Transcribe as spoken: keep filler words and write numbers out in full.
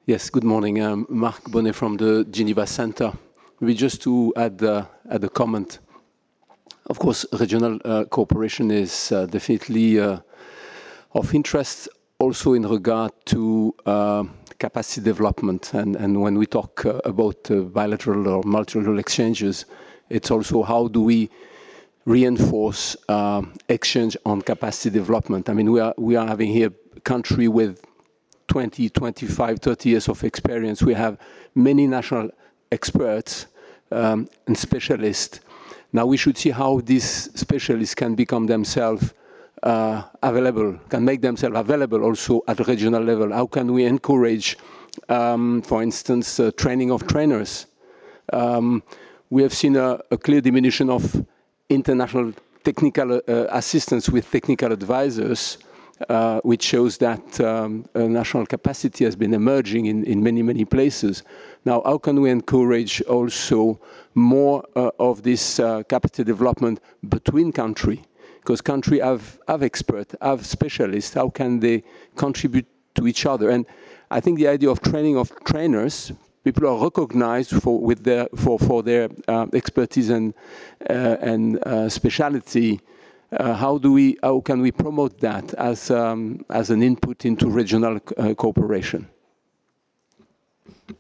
Yes, good morning. I'm Marc Bonnet from the Geneva Center. Maybe just to add, uh, add a comment. Of course, regional uh, cooperation is uh, definitely uh, of interest also in regard to uh, capacity development. And, and when we talk uh, about uh, bilateral or multilateral exchanges, it's also how do we reinforce uh, exchange on capacity development. I mean, we are, we are having here a country with twenty, twenty-five, thirty years of experience. We have many national experts um, and specialists. Now we should see how these specialists can become themselves uh, available, can make themselves available also at the regional level. How can we encourage, um, for instance, uh, training of trainers? Um, we have seen a, a clear diminution of international technical uh, assistance with technical advisors, uh, which shows that um, national capacity has been emerging in, in many, many places. Now, how can we encourage also more uh, of this uh, capacity development between countries? Because countries have, have experts, have specialists. How can they contribute to each other? And I think the idea of training of trainers, people are recognized for with their for for their uh, expertise and uh, and uh, speciality. Uh, how do we how can we promote that as um, as an input into regional uh, cooperation?